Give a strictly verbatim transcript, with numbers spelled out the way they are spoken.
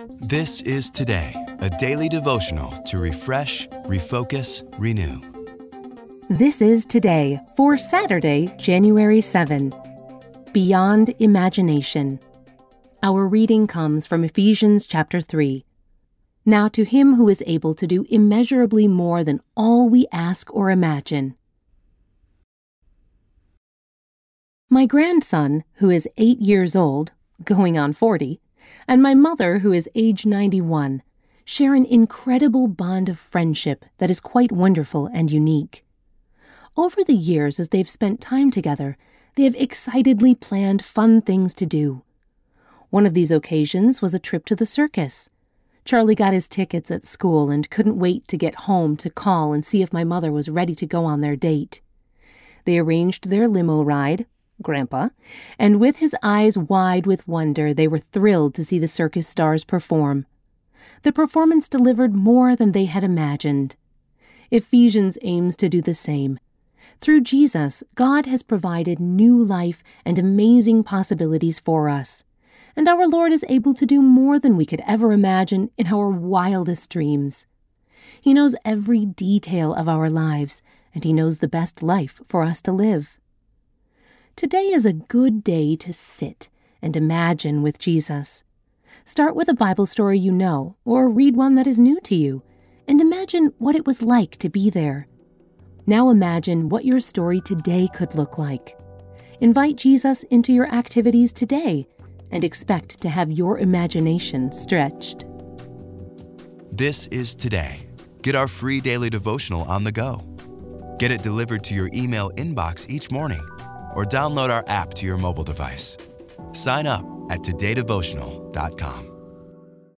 This is Today, a daily devotional to refresh, refocus, renew. This is Today for Saturday, January seventh. Beyond Imagination. Our reading comes from Ephesians chapter three. Now to him who is able to do immeasurably more than all we ask or imagine. My grandson, who is eight years old, going on forty, and my mother, who is age ninety-one, share an incredible bond of friendship that is quite wonderful and unique. Over the years, as they've spent time together, they have excitedly planned fun things to do. One of these occasions was a trip to the circus. Charlie got his tickets at school and couldn't wait to get home to call and see if my mother was ready to go on their date. They arranged their limo ride, Grandpa, and with his eyes wide with wonder, they were thrilled to see the circus stars perform. The performance delivered more than they had imagined. Ephesians aims to do the same. Through Jesus, God has provided new life and amazing possibilities for us, and our Lord is able to do more than we could ever imagine in our wildest dreams. He knows every detail of our lives, and He knows the best life for us to live. Today is a good day to sit and imagine with Jesus. Start with a Bible story you know, or read one that is new to you, and imagine what it was like to be there. Now imagine what your story today could look like. Invite Jesus into your activities today and expect to have your imagination stretched. This is Today. Get our free daily devotional on the go. Get it delivered to your email inbox each morning, or download our app to your mobile device. Sign up at today devotional dot com.